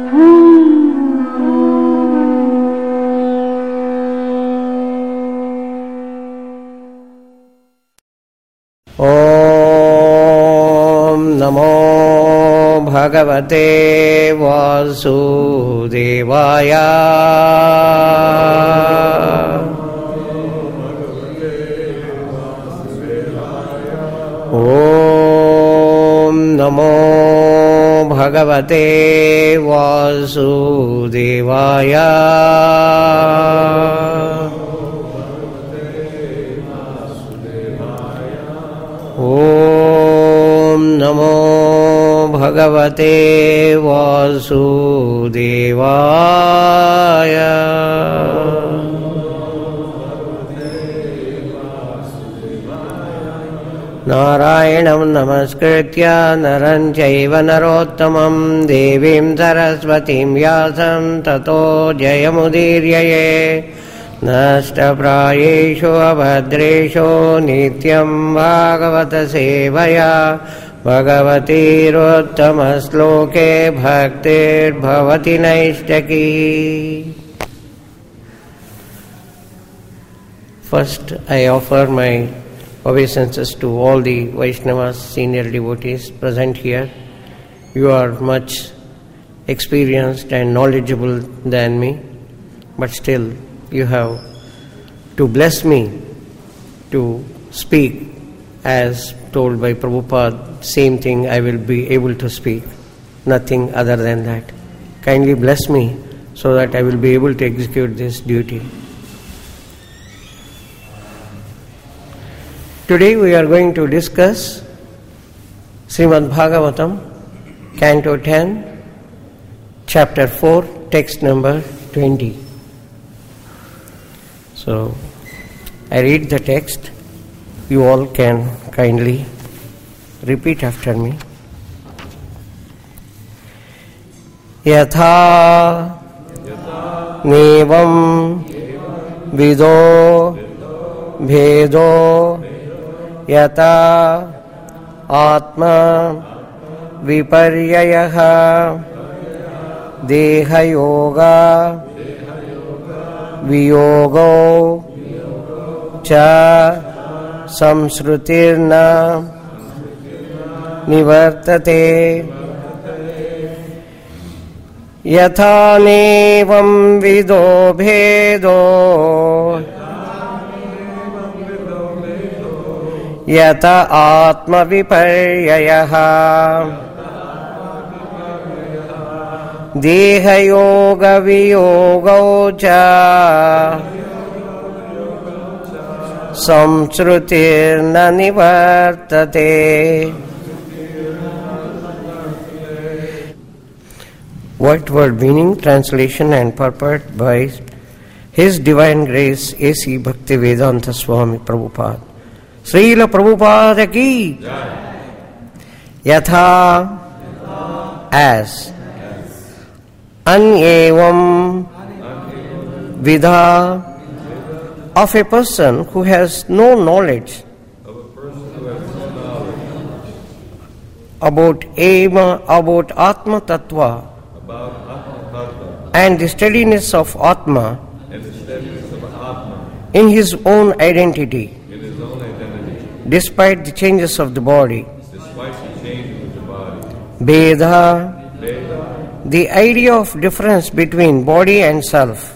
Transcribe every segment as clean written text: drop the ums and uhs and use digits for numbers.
Om Namo Bhagavate Vasudevaya. Om Namo Bhagavate Vasudevaya. Om Namo Bhagavate Vasudevaya. Narayanam namaskritya naram chaiva narottamam devim saraswatim vyasam tato jayamudiryaye. Nashtaprayeshu abhadreshu nityam bhagavata sevaya bhagavati rottamaśloke bhaktir bhavati naishtaki. First, I offer my obeisances to all the Vaishnavas, senior devotees present here. You are much experienced and knowledgeable than me, but still you have to bless me to speak as told by Prabhupada. Same thing I will be able to speak, nothing other than that. Kindly bless me so that I will be able to execute this duty. Today we are going to discuss Srimad Bhagavatam, Canto 10, Chapter 4, text number 20. So, I read the text. You all can kindly repeat after me. Yatha nevam vido bhedo yata atma viparyayaha deha yoga viyogo cha samsrutirna nivartate yatha nevam vido bhedo yata atma viparyayaha deha yoga viyogo cha samsrutirna nivartate. Word meaning, translation and purport by His Divine Grace A.C. Bhaktivedanta Swami Prabhupada. Srila Prabhupada ki yatha as anyevam vidha of a person who has no knowledge about Atma Tattva and the steadiness of Atma in his own identity, despite the changes of the body. Bheda, the idea of difference between body and self.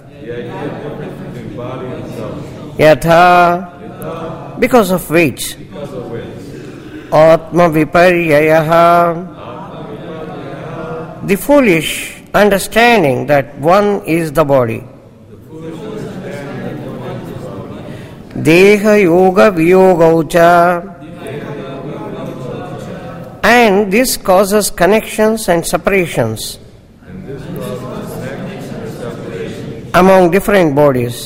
Yatha, because of which Atma viparyayaha, the foolish understanding that one is the body. Deha yoga viyogaucha, and this causes connections and separations among different bodies.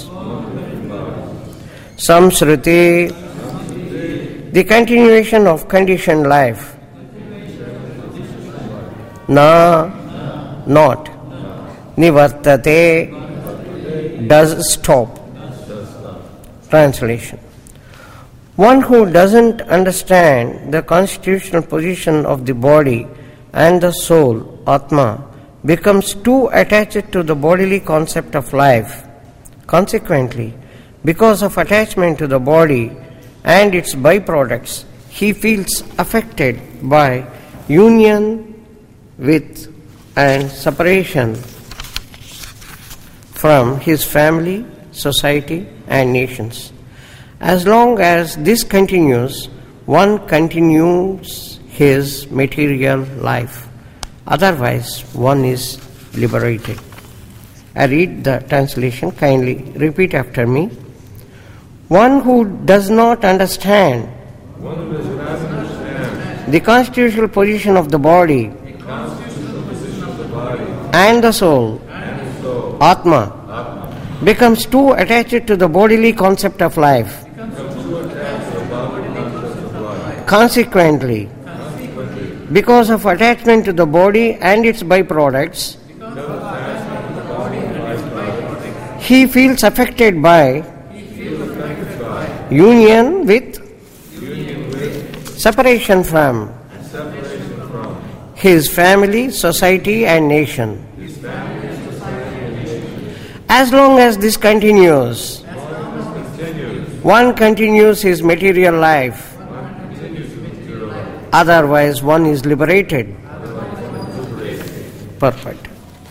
Samsruti, the continuation of conditioned life. Na, not. Nivartate, does stop. Translation. One who doesn't understand the constitutional position of the body and the soul, Atma, becomes too attached to the bodily concept of life. Consequently, because of attachment to the body and its byproducts, he feels affected by union with and separation from his family, society, and nations. As long as this continues, one continues his material life. Otherwise, one is liberated. I read the translation. Kindly repeat after me. One who does not understand the constitutional position of the body and the soul, Atma, becomes too attached to the bodily concept of life. Consequently, because of attachment to the body and its byproducts, he feels affected by union with, separation from his family, society, and nation. As long as this continues, one continues his material life. Otherwise, one is liberated. Perfect.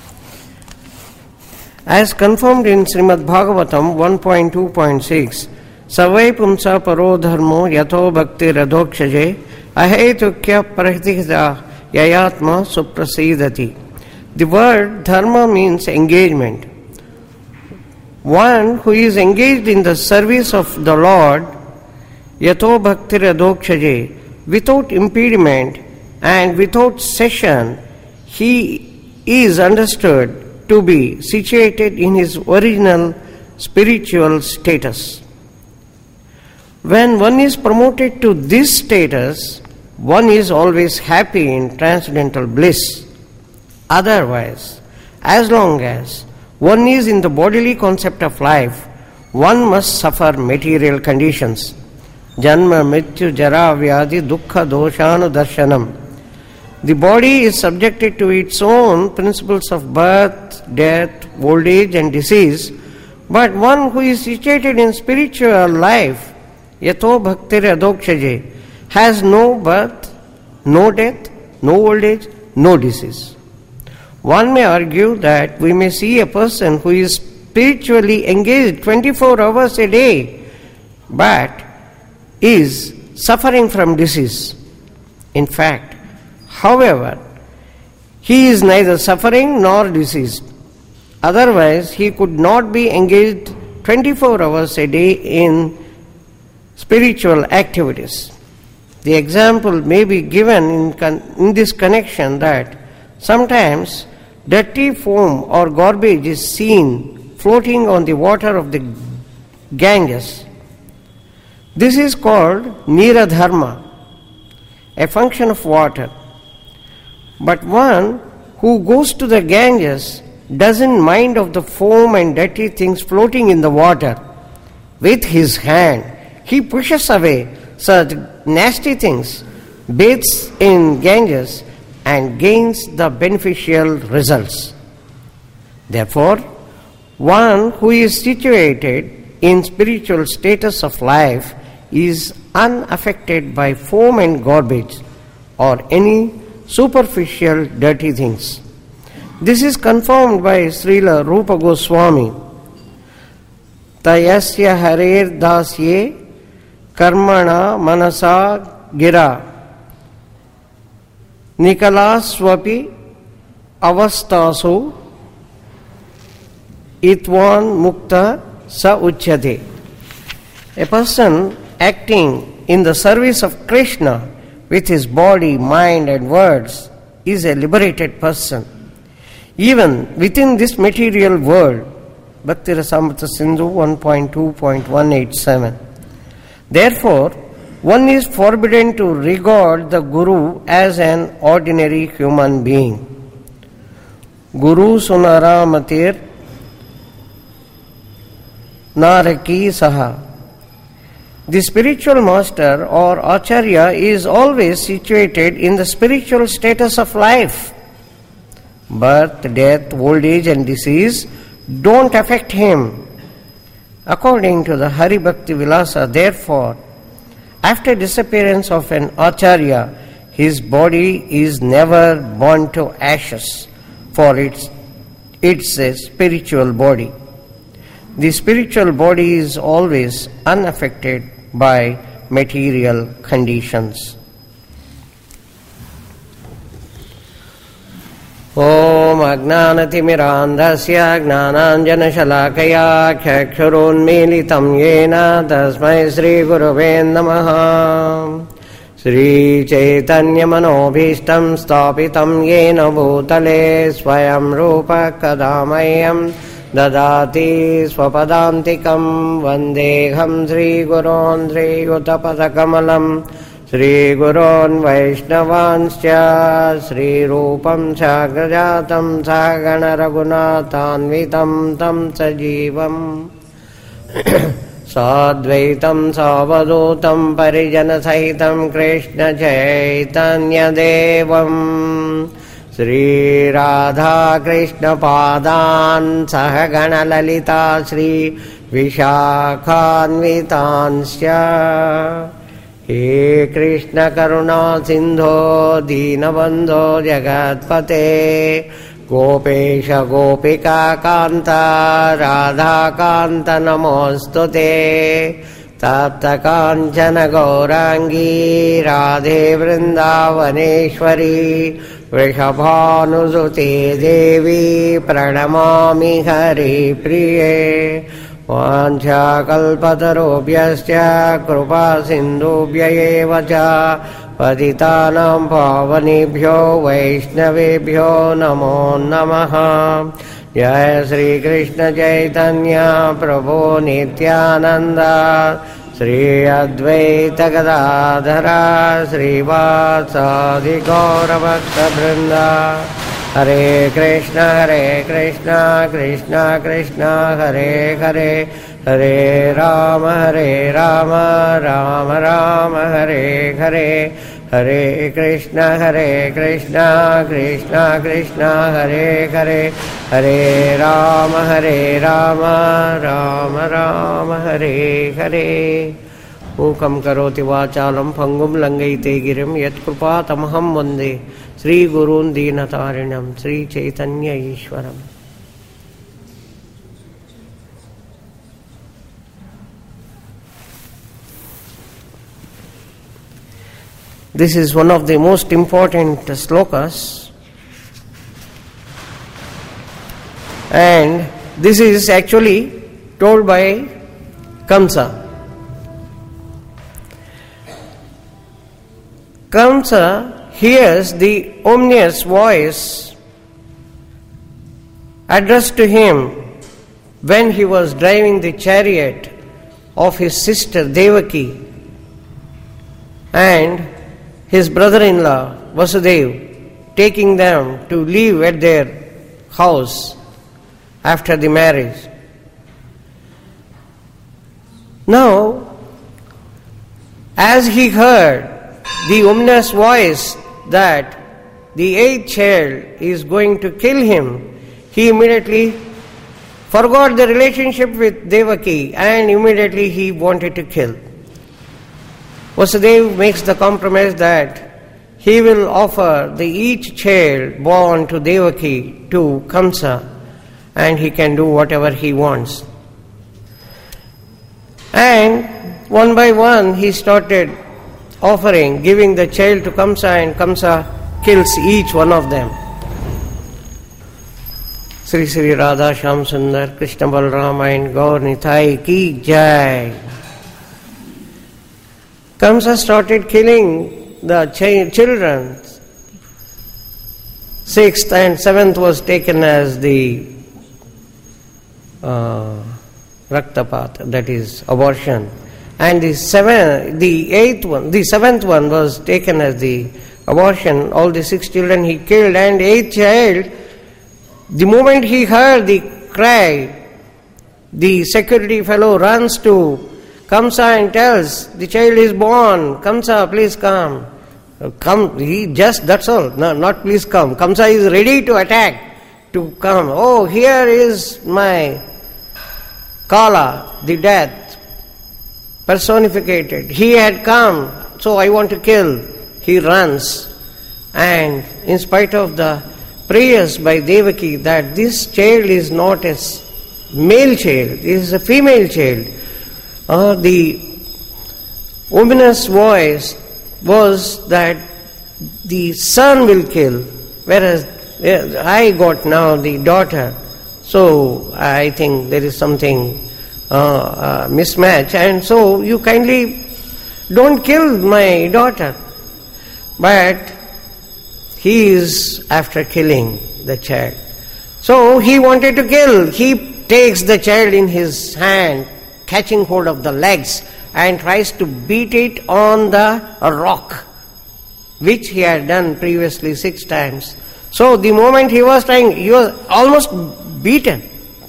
As confirmed in Srimad Bhagavatam 1.2.6, Savai pumsa paro dharmo yato bhakti radhokshaje ahetukya prahitihita yayatma suprasidati. The word dharma means engagement. One who is engaged in the service of the Lord, yato bhakti radhokshaje, without impediment and without cessation, he is understood to be situated in his original spiritual status. When one is promoted to this status, one is always happy in transcendental bliss. Otherwise, as long as one is in the bodily concept of life, one must suffer material conditions. Janma, Mrityu, Jara, Vyadi, Dukkha, Doshanu, Darshanam. The body is subjected to its own principles of birth, death, old age and disease, but one who is situated in spiritual life, Yato Bhakti Radhokshaje, has no birth, no death, no old age, no disease. One may argue that we may see a person who is spiritually engaged 24 hours a day, but is suffering from disease. In fact, however, he is neither suffering nor diseased. Otherwise, he could not be engaged 24 hours a day in spiritual activities. The example may be given in this connection that sometimes dirty foam or garbage is seen floating on the water of the Ganges. This is called Nira Dharma, a function of water. But one who goes to the Ganges doesn't mind of the foam and dirty things floating in the water. With his hand, he pushes away such nasty things, bathes in Ganges, and gains the beneficial results. Therefore, one who is situated in spiritual status of life is unaffected by foam and garbage or any superficial dirty things. This is confirmed by Srila Rupa Goswami. Tayasya harer dasye karmana manasa gira nikalaswapi avastasu itvan mukta sa uchyate. A person acting in the service of Krishna with his body, mind and words is a liberated person. Even within this material world, Bhakti Rasamrita Sindhu 1.2.187. Therefore, one is forbidden to regard the Guru as an ordinary human being. Guru Sunaramatir Naraki Saha. The spiritual master or Acharya is always situated in the spiritual status of life. Birth, death, old age and disease don't affect him. According to the Hari Bhakti Vilasa, therefore, after disappearance of an Acharya, his body is never burnt to ashes, for it's a spiritual body. The spiritual body is always unaffected by material conditions. Om Ajnanatimirandhasya Jnananjanashalakaya Chakshuronmilitam Yena Tasmai Sri Gurave Namaha. Sri Chaitanya Manobhishtam Stapitam Yena Bhutale Swayam Rupa Kadamayam Dadati Swapadantikam Vandeham Sri Guron Sri Uttapadakamalam Sri Gurun Vaishnavanscha Sri Rupam Sagrajatam Sagana Raghunathanvitam Tam Sajivam Sadvaitam Savadutam Parijana Sahitam Krishna Chaitanya Devam Sri Radha Krishna Padan Sahagana Lalita Sri Vishakhanvitanscha He Krishna Karuna Sindho Dinabandho Jagatpate Gopesha Gopika Kanta Radha Kanta Namostute Tapta Kanchana Gaurangi Radhe Vrindavaneshwari Vrishabhanusute Devi Pranamami Hari Priye Vancha kalpatarobhyasya krupa sindhubhya eva cha patitanam pavanebhyo vaishnavebhyo namo namaha. Jai Sri Krishna Chaitanya Prabhu Nityananda Sri Advaita Gadadhara Sri Vatsadi Gaura Bhakta Vrinda. Hare Krishna Krishna Krishna Hare Hare Hare Rama Rama Rama Hare Hare Hare Krishna Krishna Krishna Hare Hare Hare Rama Rama Rama Hare Hare. Mukam karoti vachalam phangum langaite girim yat krupa tamaham vande Sri Gurun Dinatarinam Sri Chaitanya Ishwaram. This is one of the most important slokas, and this is actually told by Kamsa. Kamsa hears the ominous voice addressed to him when he was driving the chariot of his sister Devaki and his brother-in-law Vasudev, taking them to live at their house after the marriage. Now, as he heard the ominous voice that the eighth child is going to kill him, he immediately forgot the relationship with Devaki and immediately he wanted to kill. Vasudeva makes the compromise that he will offer the each child born to Devaki to Kamsa and he can do whatever he wants. And one by one he started offering, giving the child to Kamsa, and Kamsa kills each one of them. Sri Sri Radha Shyam Sundar Krishna Balrama and Gaur Nitai Ki Jai. Kamsa started killing the children. Sixth and seventh was taken as the Raktapat, that is abortion. And the seventh one was taken as the abortion. All the 6 children he killed, and 8th child, the moment he heard the cry, the security fellow runs to Kamsa and tells, the child is born, Kamsa, please come. Come, that's all. No, not please come. Kamsa is ready to attack, to come. Oh, here is my Kala, the death, personificated. He had come, so I want to kill. He runs. And in spite of the prayers by Devaki that this child is not a male child, it is a female child, the ominous voice was that the son will kill, whereas I got now the daughter. So I think there is something mismatch, and so you kindly don't kill my daughter. But he is after killing the child. So he wanted to kill. He takes the child in his hand, catching hold of the legs, and tries to beat it on the rock, which he had done previously 6 times. So the moment he was trying, he was almost beaten,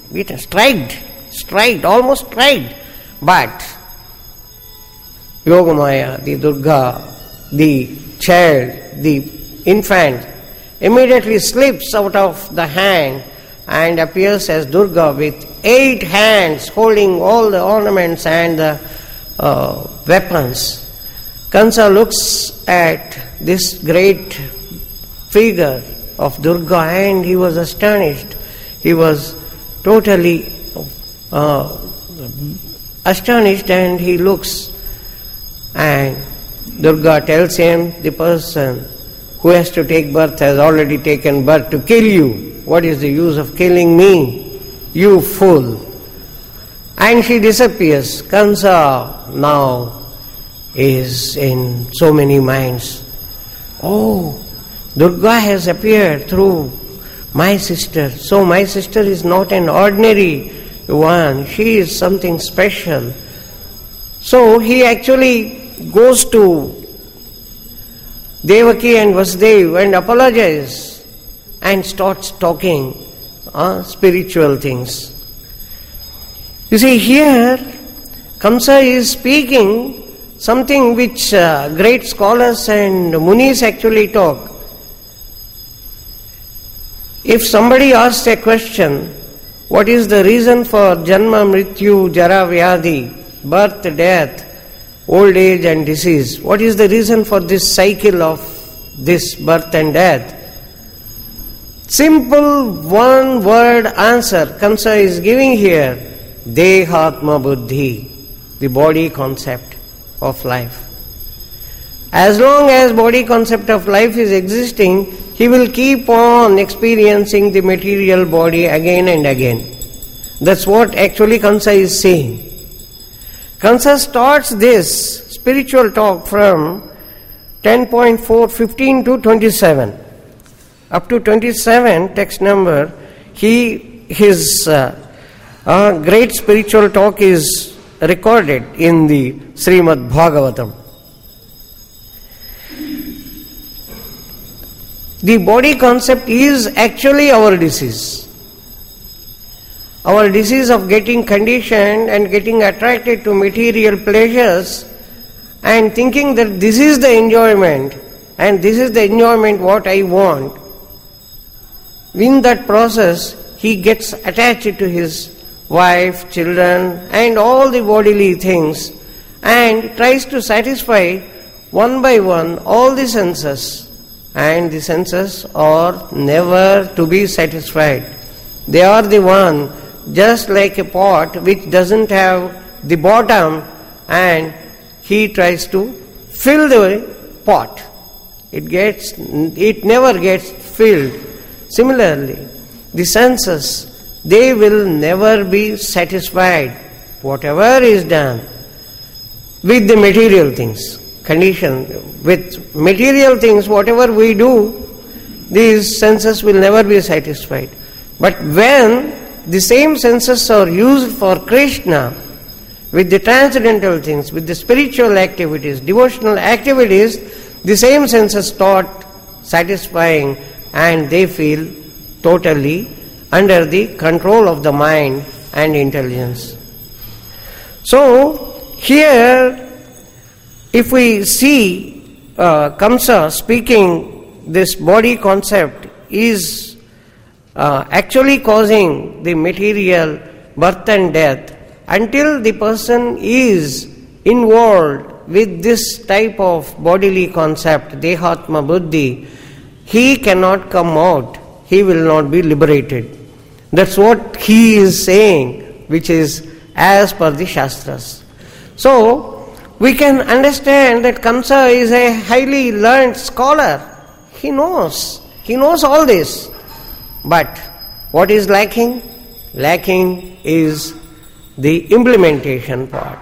almost striked. But Yogamaya, the Durga, the child, the infant, immediately slips out of the hand and appears as Durga with 8 hands holding all the ornaments and the weapons. Kansa looks at this great figure of Durga and he was astonished. He was totally astonished, and he looks, and Durga tells him, the person who has to take birth has already taken birth to kill you. What is the use of killing me, you fool? And she disappears. Kansa now is in so many minds. Oh, Durga has appeared through my sister. So my sister is not an ordinary one. She is something special. So he actually goes to Devaki and Vasudeva and apologizes and starts talking spiritual things. You see, here Kamsa is speaking something which great scholars and munis actually talk. If somebody asks a question, what is the reason for Janma, Mrityu, Jara, Vyadhi, birth, death, old age and disease? What is the reason for this cycle of this birth and death? Simple one word answer Kamsa is giving here. Dehatma Buddhi, the body concept of life. As long as body concept of life is existing, he will keep on experiencing the material body again and again. That's what actually Kamsa is saying. Kamsa starts this spiritual talk from 10.4, 15 to 27. Up to 27 text number, his great spiritual talk is recorded in the Srimad Bhagavatam. The body concept is actually our disease. Our disease of getting conditioned and getting attracted to material pleasures and thinking that this is the enjoyment and this is the enjoyment what I want. In that process, he gets attached to his wife, children and all the bodily things and tries to satisfy one by one all the senses. And the senses are never to be satisfied. They are the one, just like a pot which doesn't have the bottom and he tries to fill the pot. It never gets filled. Similarly, the senses, they will never be satisfied. Whatever is done with the material things, condition, with material things, whatever we do, these senses will never be satisfied. But when the same senses are used for Krishna, with the transcendental things, with the spiritual activities, devotional activities, the same senses start satisfying and they feel totally under the control of the mind and intelligence. So, here, if we see Kamsa speaking this body concept is actually causing the material birth and death. Until the person is involved with this type of bodily concept, Dehatma Buddhi, he cannot come out. He will not be liberated. That's what he is saying, which is as per the Shastras. So, we can understand that Kamsa is a highly learned scholar. He knows all this. But what is lacking? Lacking is the implementation part.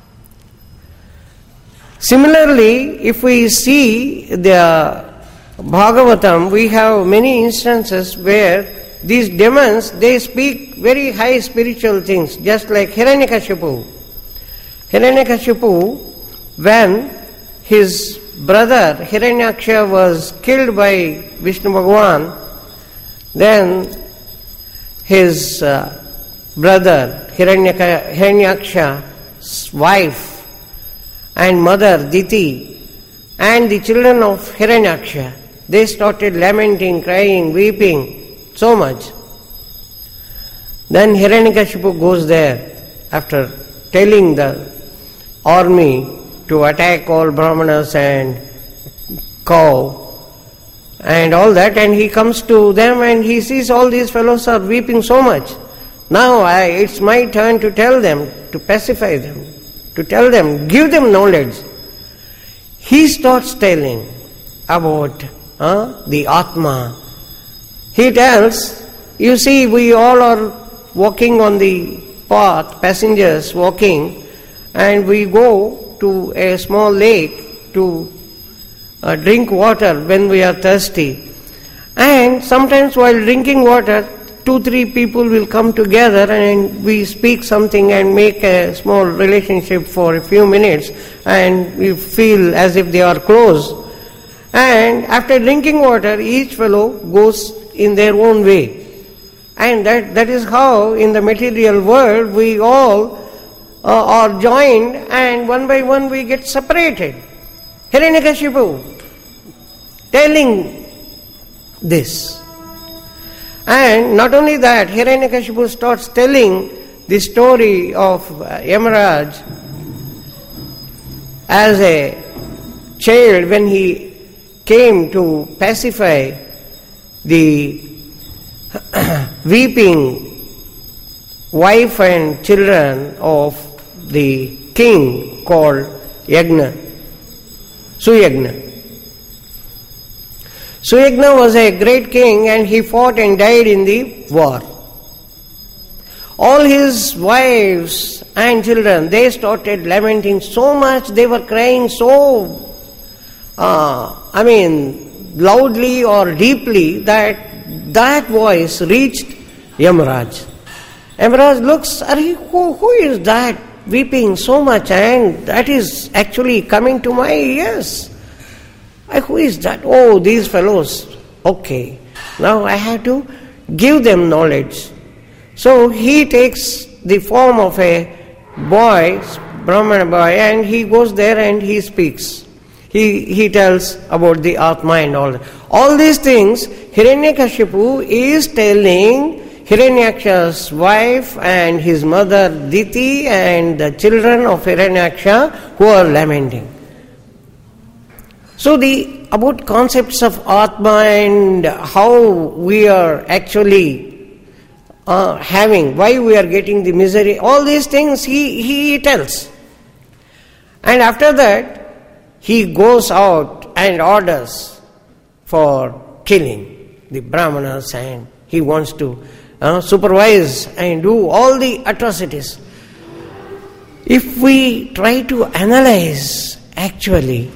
Similarly, if we see the Bhagavatam, we have many instances where these demons, they speak very high spiritual things, just like Hiranyakashipu. Hiranyakashipu, when his brother Hiranyaksha was killed by Vishnu Bhagavan, then his brother Hiranyaksha's wife and mother Diti and the children of Hiranyaksha, they started lamenting, crying, weeping so much. Then Hiranyakashipu goes there after telling the army to attack all Brahmanas and cow and all that, and he comes to them and he sees all these fellows are weeping so much. Now it's my turn to tell them, to pacify them, to tell them, give them knowledge. He starts telling about the Atma. He tells, you see, we all are walking on the path, passengers walking, and we go to a small lake to drink water when we are thirsty. And sometimes while drinking water, 2-3 people will come together and we speak something and make a small relationship for a few minutes, and we feel as if they are close. And after drinking water, each fellow goes in their own way. And that is how in the material world we all are joined, and one by one we get separated. Hiranyakashipu telling this. And not only that, Hiranyakashipu starts telling the story of Yamaraj as a child when he came to pacify the weeping wife and children of the king called Yagna, Suyagna. Suyagna was a great king and he fought and died in the war. All his wives and children, they started lamenting so much, they were crying so, loudly or deeply that voice reached Yamaraj. Yamaraj looks, who is that weeping so much, and that is actually coming to my ears? Who is that? Oh, these fellows. Okay, now I have to give them knowledge. So he takes the form of a boy, Brahmana boy, and he goes there and he speaks. He tells about the Atma and all that. All these things, Hiranyakashipu is telling Hiranyaksha's wife and his mother Diti and the children of Hiranyaksha who are lamenting. So about concepts of Atma and how we are actually why we are getting the misery, all these things he tells. And after that, he goes out and orders for killing the Brahmanas, and he wants to supervise and do all the atrocities. If we try to analyze, actually,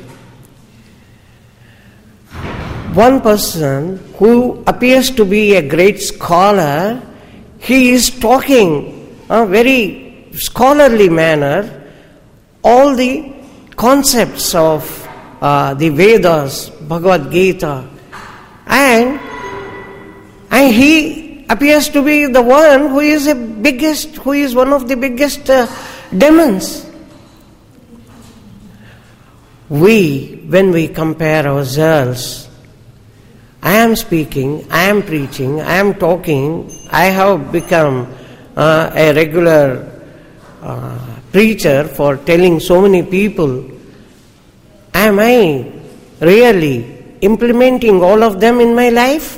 one person who appears to be a great scholar, he is talking a very scholarly manner, all the concepts of the Vedas, Bhagavad Gita, and he appears to be the one who is one of the biggest demons. when we compare ourselves, I am speaking, I am preaching, I am talking, I have become a regular preacher for telling so many people, am I really implementing all of them in my life?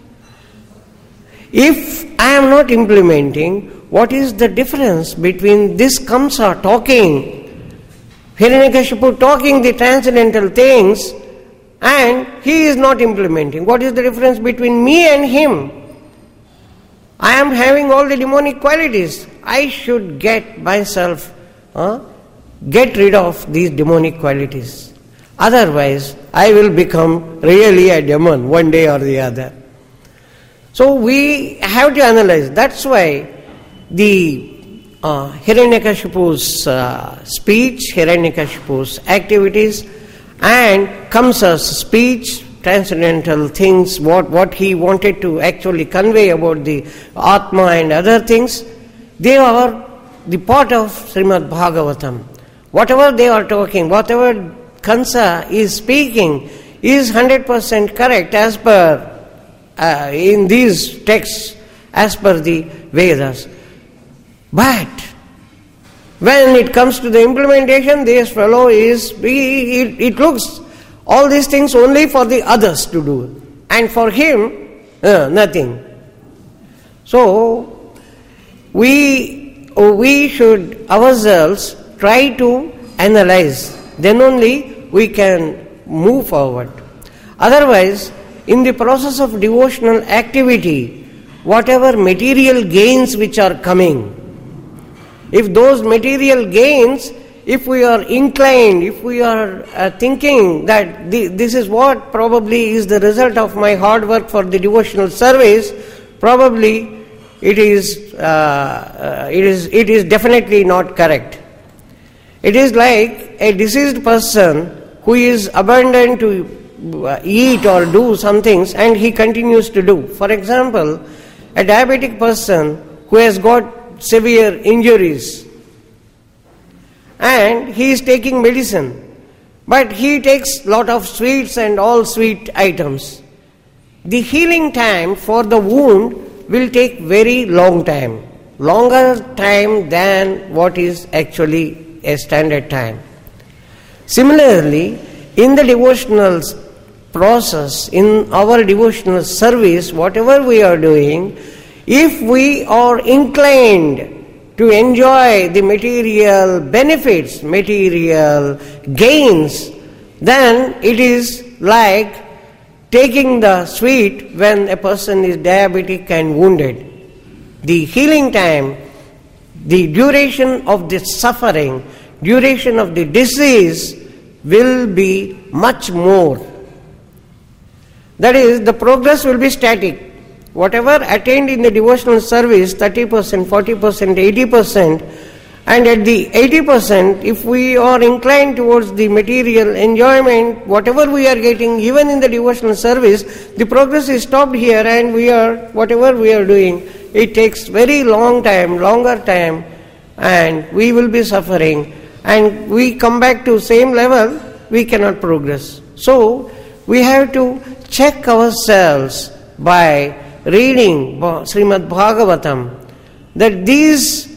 If I am not implementing, what is the difference between this Kamsa talking, Hiranyakashipu talking the transcendental things, and he is not implementing? What is the difference between me and him? I am having all the demonic qualities. I should get myself, get rid of these demonic qualities. Otherwise, I will become really a demon one day or the other. So we have to analyze. That's why the Hiranyakashipu's speech, Hiranyakashipu's activities, and Kamsa's speech, transcendental things, what he wanted to actually convey about the Atma and other things, they are the part of Srimad Bhagavatam. Whatever they are talking, whatever Kamsa is speaking is 100% correct as per in these texts, as per the Vedas. But when it comes to the implementation, this fellow it looks all these things only for the others to do, and for him, nothing. So, we should ourselves try to analyze, then only we can move forward. Otherwise, in the process of devotional activity, whatever material gains which are coming, if those material gains, if we are inclined, if we are thinking that this is what probably is the result of my hard work for the devotional service, probably it is definitely not correct. It is like a deceased person who is abandoned to eat or do some things, and he continues to do. For example, a diabetic person who has got severe injuries and he is taking medicine, but he takes lot of sweets and all sweet items. The healing time for the wound will take very long time, longer time than what is actually a standard time. Similarly, in the devotional process, in our devotional service, whatever we are doing, if we are inclined to enjoy the material benefits, material gains, then it is like taking the sweet when a person is diabetic and wounded. The healing time, the duration of the suffering, duration of the disease will be much more. That is, the progress will be static. Whatever attained in the devotional service, 30%, 40%, 80%, and at the 80%, if we are inclined towards the material enjoyment, whatever we are getting, even in the devotional service, the progress is stopped here, and whatever we are doing, it takes very long time, longer time, and we will be suffering, and we come back to same level, we cannot progress. So, we have to check ourselves by reading Srimad Bhagavatam, that these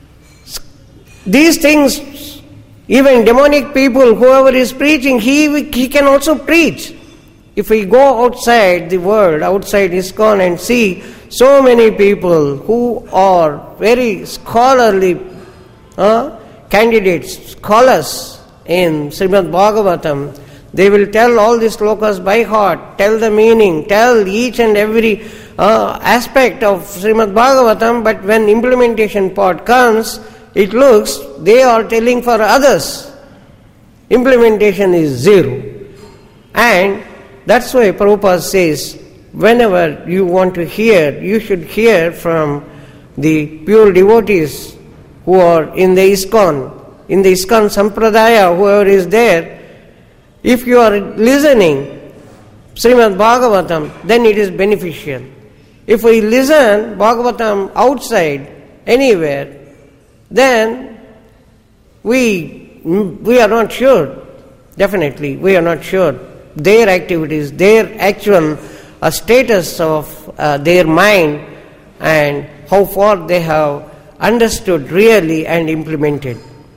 things, even demonic people, whoever is preaching, he can also preach. If we go outside the world, outside ISKCON, and see so many people who are very scholarly candidates, scholars in Srimad Bhagavatam, they will tell all these slokas by heart, tell the meaning, tell each and every aspect of Srimad Bhagavatam, but when implementation part comes, it looks they are telling for others. Implementation is zero. And that's why Prabhupada says, whenever you want to hear, you should hear from the pure devotees who are in the ISKCON Sampradaya, whoever is there. If you are listening Srimad Bhagavatam, then it is beneficial. If we listen Bhagavatam outside, anywhere, then we are not sure definitely, we are not sure. Their activities, their actual status of their mind and how far they have understood really and implemented.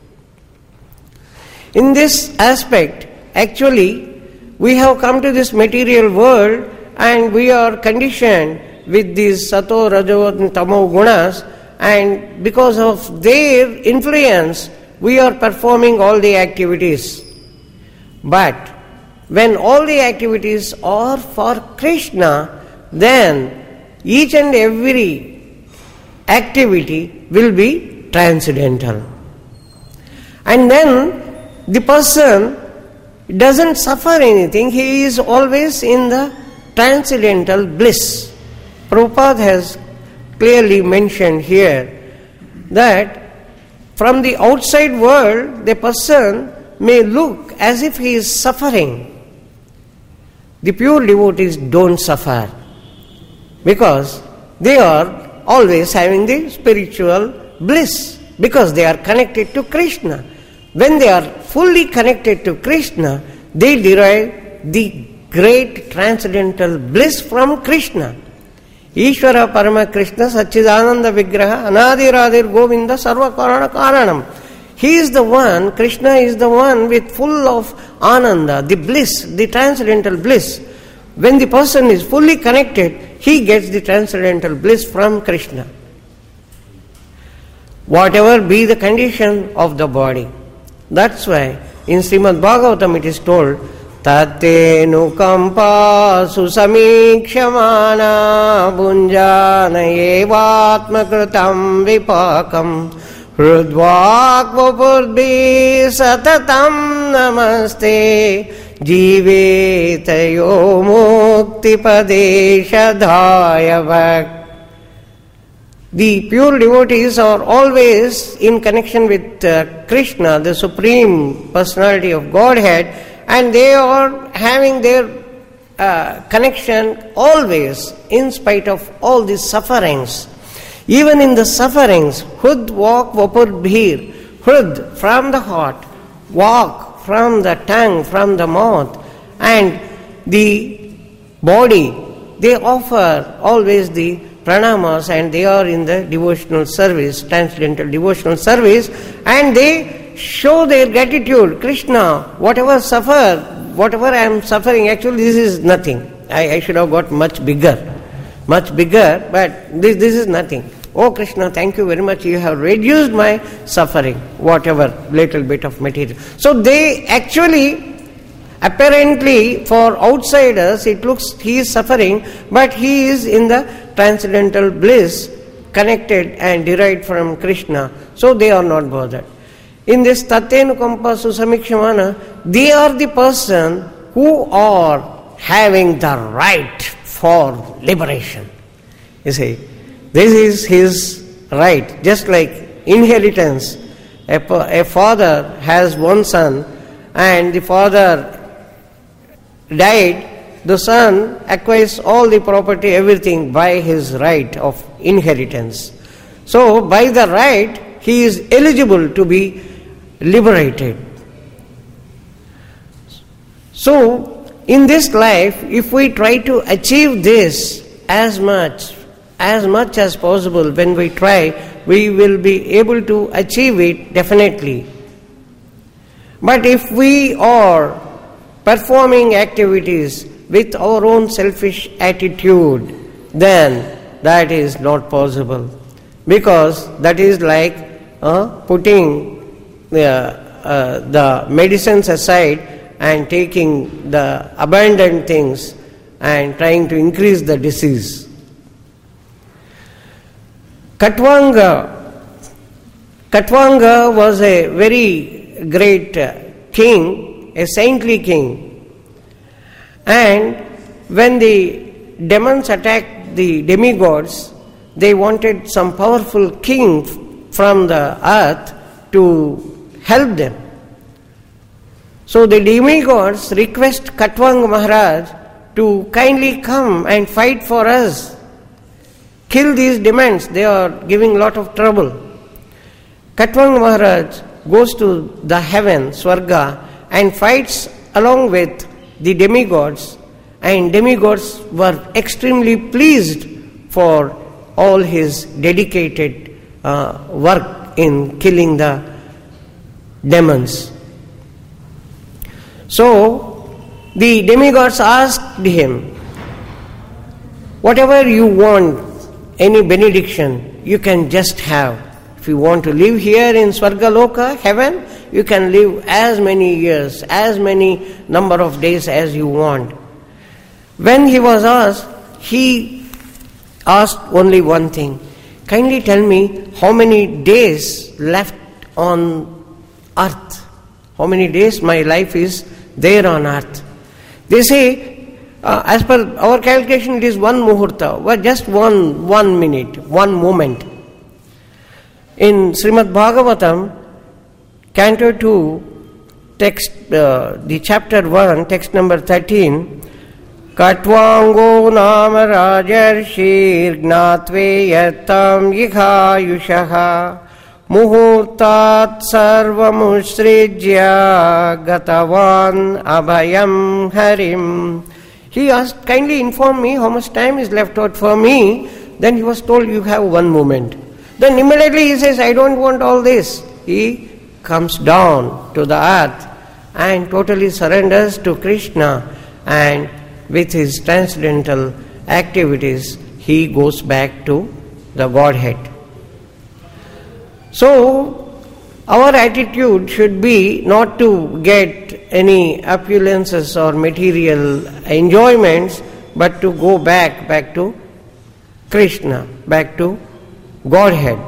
In this aspect, actually, we have come to this material world and we are conditioned with these sato, rajo and tamo gunas, and because of their influence, we are performing all the activities. But when all the activities are for Krishna, then each and every activity will be transcendental. And then the person doesn't suffer anything, he is always in the transcendental bliss. Prabhupada has clearly mentioned here that from the outside world, the person may look as if he is suffering. The pure devotees don't suffer because they are always having the spiritual bliss because they are connected to Krishna. When they are fully connected to Krishna, they derive the great transcendental bliss from Krishna. Ishvara Parama Krishna Satchidananda Vigraha Anadiradir Govinda Sarva Karana Karanam. He is the one, Krishna is the one with full of ananda, the bliss, the transcendental bliss. When the person is fully connected, he gets the transcendental bliss from Krishna. Whatever be the condition of the body. That's why in Srimad Bhagavatam it is told, Tate nukampa susamikshamana bunjana evatma kritam vipakam hrudvak vapurdhi satatam namaste jivetayo mukti padesha dhayavak. The pure devotees are always in connection with Krishna, the Supreme Personality of Godhead, and they are having their connection always in spite of all these sufferings. Even in the sufferings, Hrud Vak Vapurbhir, Hrud from the heart, Vak from the tongue, from the mouth, and the body, they offer always the pranamas and they are in the devotional service, transcendental devotional service, and they show their gratitude. Krishna, whatever I am suffering, actually this is nothing. I should have got much bigger, but this is nothing. Oh Krishna, thank you very much, you have reduced my suffering, whatever little bit of material. So they actually, apparently for outsiders it looks he is suffering, but he is in the transcendental bliss, connected and derived from Krishna. So they are not bothered. In this Tatenukampa Susamikshamana, they are the person who are having the right for liberation. You see, this is his right, just like inheritance. A father has one son and the father died, the son acquires all the property, everything by his right of inheritance. So by the right, he is eligible to be liberated. So in this life, if we try to achieve this as much as possible, when we try, we will be able to achieve it definitely. But if we are performing activities with our own selfish attitude, then that is not possible, because that is like putting the medicines aside and taking the abandoned things and trying to increase the disease. Katvanga was a very great king, a saintly king. And when the demons attacked the demigods, they wanted some powerful king from the earth to help them. So the demigods request Katvanga Maharaj to kindly come and fight for us. Kill these demons, they are giving lot of trouble. Katvanga Maharaj goes to the heaven, Swarga, and fights along with the demigods, and demigods were extremely pleased for all his dedicated work in killing the demons. So the demigods asked him, whatever you want, any benediction, you can just have. If you want to live here in Swargaloka, heaven, you can live as many years, as many number of days as you want. When he was asked, he asked only one thing. Kindly tell me how many days left on earth. How many days my life is there on earth. They say, as per our calculation, it is one muhurta, just one minute, one moment. In Srimad Bhagavatam, Canto 2, text, the chapter 1, text number 13, Katvango nama rajarshir gnatve yatam yighayushaha muhurtat sarvamusrijya gatavan abhayam harim. He asked, kindly inform me how much time is left out for me. Then he was told, you have one moment. Then immediately he says, I don't want all this. He comes down to the earth and totally surrenders to Krishna, and with his transcendental activities, he goes back to the Godhead. So, our attitude should be not to get any opulences or material enjoyments, but to go back to Krishna, back to Godhead.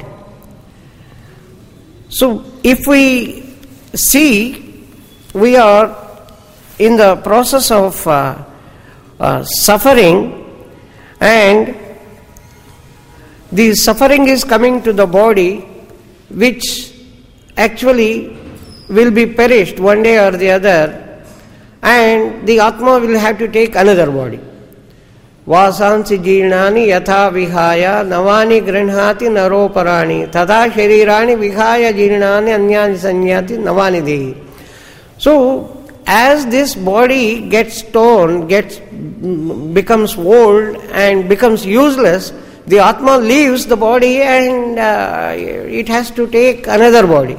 So, if we see, we are in the process of suffering, and the suffering is coming to the body, which actually will be perished one day or the other, and the Atma will have to take another body. Vasansi jirnani yatha vihaya navani granhati naroparani tadha sharirani vihaya jirnani anyani sanyati navani dehi. So, as this body gets torn, becomes old and becomes useless, the Atma leaves the body and it has to take another body.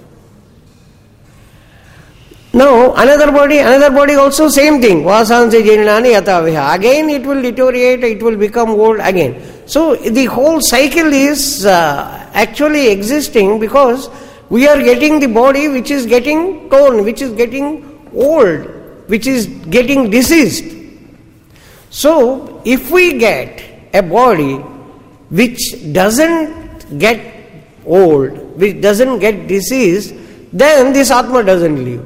Now, another body also same thing. Vasansi jirnani yataviha. Again it will deteriorate, it will become old again. So, the whole cycle is actually existing because we are getting the body which is getting torn, which is getting old, which is getting diseased. So, if we get a body which doesn't get old, which doesn't get diseased, then this Atma doesn't live.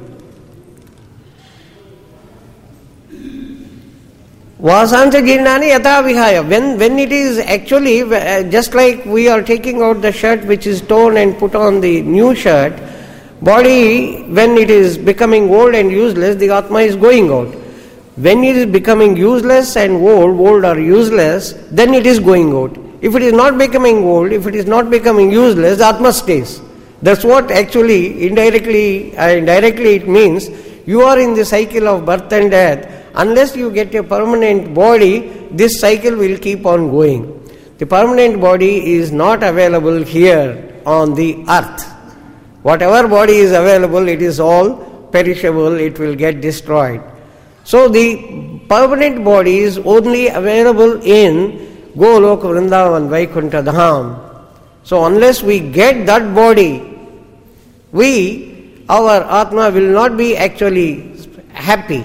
Vasansa jirnani yatha vihaya. When it is actually, just like we are taking out the shirt which is torn and put on the new shirt, body, when it is becoming old and useless, the Atma is going out. When it is becoming useless and old or useless, then it is going out. If it is not becoming old, if it is not becoming useless, the Atma stays. That's what actually, indirectly it means. You are in the cycle of birth and death. Unless you get a permanent body, this cycle will keep on going. The permanent body is not available here on the earth. Whatever body is available, it is all perishable, it will get destroyed. So the permanent body is only available in Goloka Vrindavan Vaikuntha Dham. So unless we get that body, our Atma will not be actually happy.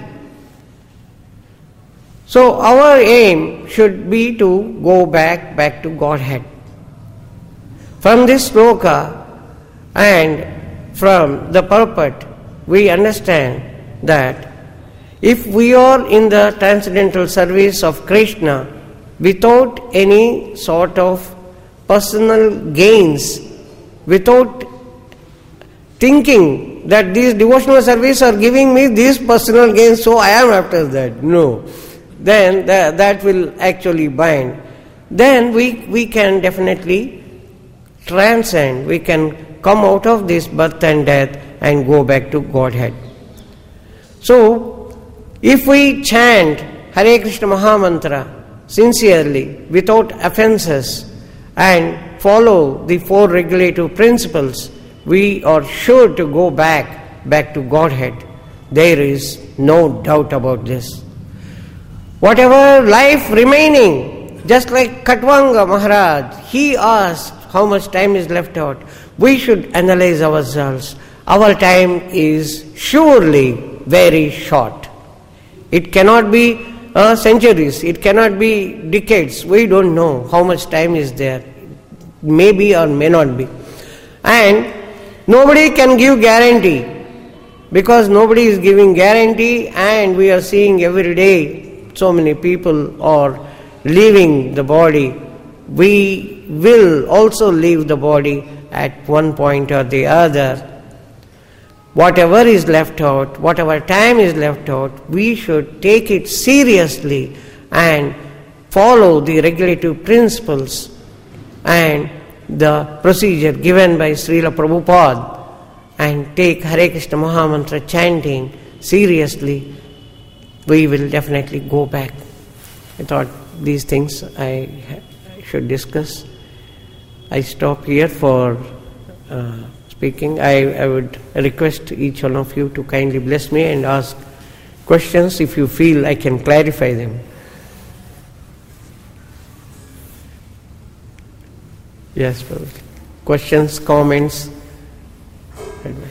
So our aim should be to go back to Godhead. From this sloka and from the purport, we understand that if we are in the transcendental service of Krishna without any sort of personal gains, without thinking that these devotional service are giving me these personal gains, so I am after that. No. Then that will actually bind. Then we can definitely transcend. We can come out of this birth and death and go back to Godhead. So, if we chant Hare Krishna Mahamantra sincerely, without offenses, and follow the four regulative principles, we are sure to go back to Godhead. There is no doubt about this. Whatever life remaining, just like Khatvanga Maharaj, he asked how much time is left out. We should analyze ourselves. Our time is surely very short. It cannot be centuries, it cannot be decades. We don't know how much time is there. Maybe or may not be. And nobody can give guarantee, because nobody is giving guarantee, and we are seeing every day so many people are leaving the body. We will also leave the body at one point or the other. Whatever is left out, whatever time is left out, we should take it seriously and follow the regulative principles and the procedure given by Srila Prabhupada, and take Hare Krishna Mahamantra chanting seriously. We will definitely go back. I thought these things I should discuss. I stop here for speaking. I would request each one of you to kindly bless me and ask questions if you feel I can clarify them. Yes, Prabhu. Questions, comments, advice.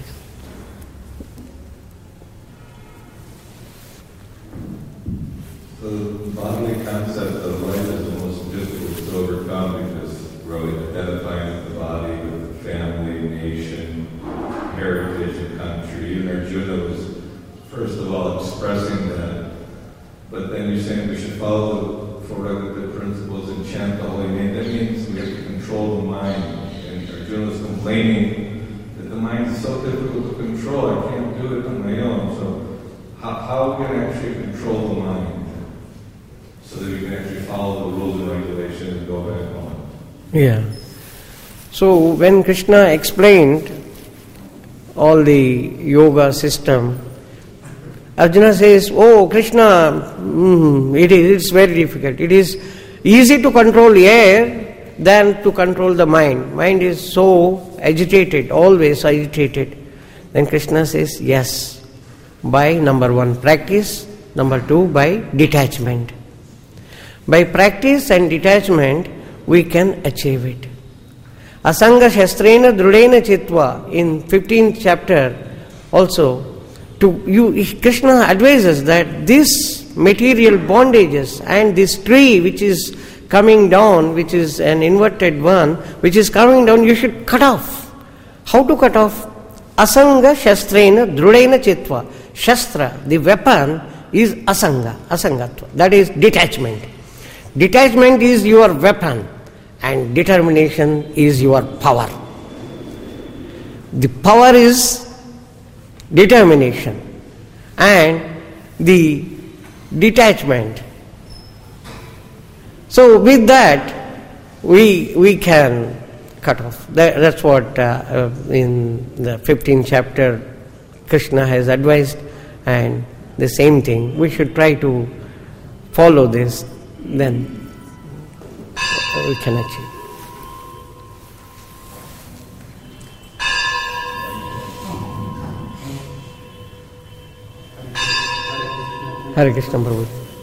The bodily concept of life is the most difficult to overcome, because we're identifying with the body, with the family, nation, heritage, and country. Even Arjuna was, first of all, expressing that. But then you're saying we should follow the four regulative principles and chant the holy name. That means we have to control the mind. And Arjuna was complaining that the mind is so difficult to control. I can't do it on my own. So how are we going to actually control the mind so that we can actually follow the rules and regulations and go back home? Yeah. So when Krishna explained all the yoga system, Arjuna says, "Oh Krishna, it's very difficult. It is easy to control air than to control the mind. Mind is so agitated, always agitated." Then Krishna says, yes, by number one, practice, number two, by detachment. By practice and detachment, we can achieve it. Asanga shastrena drudena chitva, in 15th chapter also, Krishna advises that this material bondages and this tree which is coming down, which is an inverted one, which is coming down, you should cut off. How to cut off? Asanga shastrena drudena chitva. Shastra, the weapon, is asangatva. That is detachment. Detachment is your weapon, and determination is your power. The power is determination, and the detachment. So with that, we can cut off. That's what in the 15th chapter Krishna has advised, and the same thing. We should try to follow this, then we can achieve. Hare Krishna Prabhu.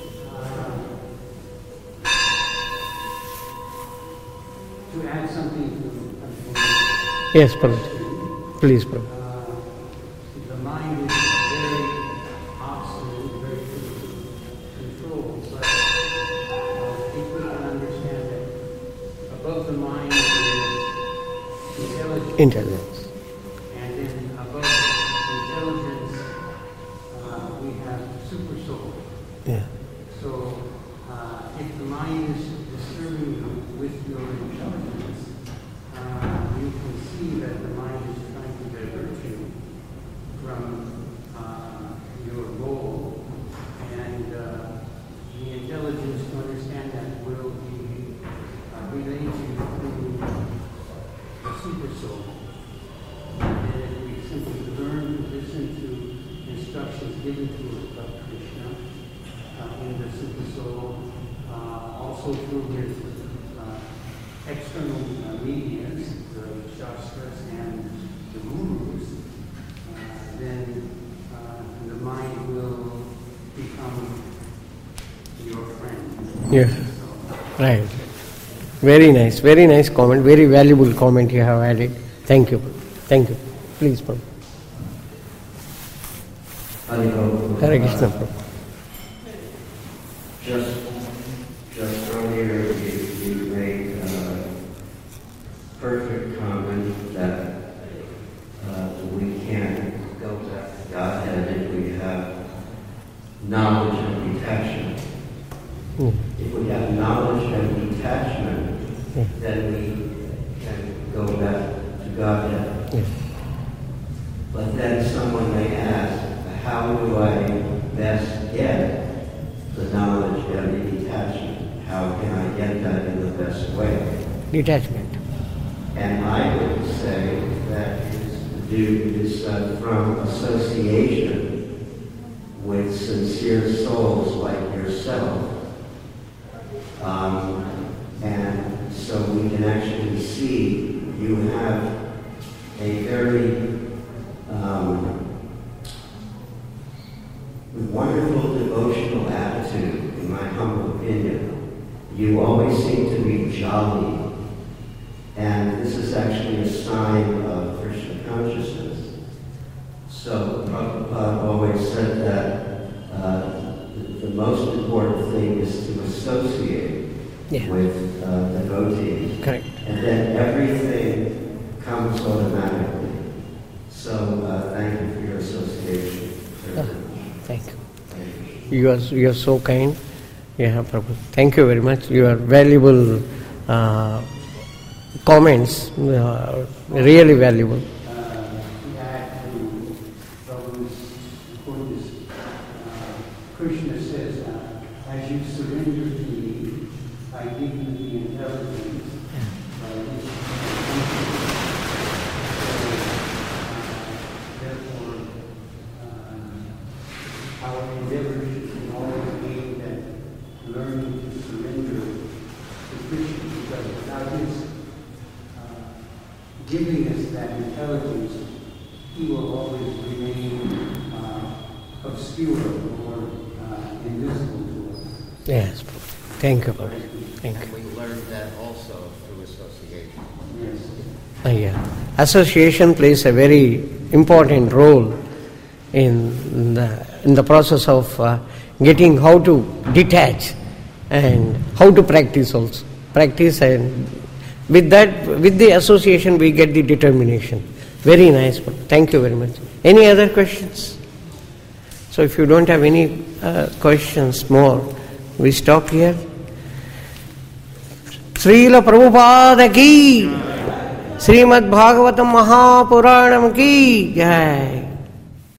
To add something to Yes, Prabhu. Please, Prabhu. The mind is very obstinate, very difficult to control. So if we can understand that above the mind is Intelligence. and then above intelligence we have super soul. Yeah. So if the mind is disturbing you with your intelligence, you can see that the mind is trying to divert you from your goal, and the intelligence to understand that will be relayed to you through the super soul. And if we simply learn to listen to instructions given individual of Krishna in the Super Soul, also through his external medias, the Shastras and the Gurus, then the mind will become your friend. Yeah, right. Very nice comment, very valuable comment you have added. Thank you. Please, Prabhu. Hare Krishna, Prabhu. Just earlier you made a perfect comment that we can't go back to Godhead if we have knowledge and detachment. If we have knowledge and detachment, then we can go back to Godhead. But then someone may ask, how do I best get the knowledge and the detachment? How can I get that in the best way? Detachment. And I would say that is from association with sincere souls like yourself. And so we can actually see you have a very wonderful devotional attitude, in my humble opinion. You always seem to be jolly. And this is actually a sign of Krishna consciousness. So Prabhupada always said that the most important thing is to associate with devotees. Correct. And then everything comes automatically. So thank you for your association. Thank you. You are so kind. Yeah, Prabhu. Thank you very much. Your valuable comments, really valuable. Krishna says, as you surrender to me, I give you the intelligence by which therefore, our endeavor should always be that learning to surrender to Krishna, because without his giving us that intelligence, he will always remain obscure or invisible to us. Yes, thank you, Prabhu. Thank you. And we learned that also through association. Yes. Yeah. Association plays a very important role in the process of getting how to detach and how to practice also. Practice, and with the association we get the determination. Very nice. Thank you very much. Any other questions? So if you don't have any questions more, we stop here. Srila Prabhupada ki, Srimad Bhagavatam Mahapuranam ki jai.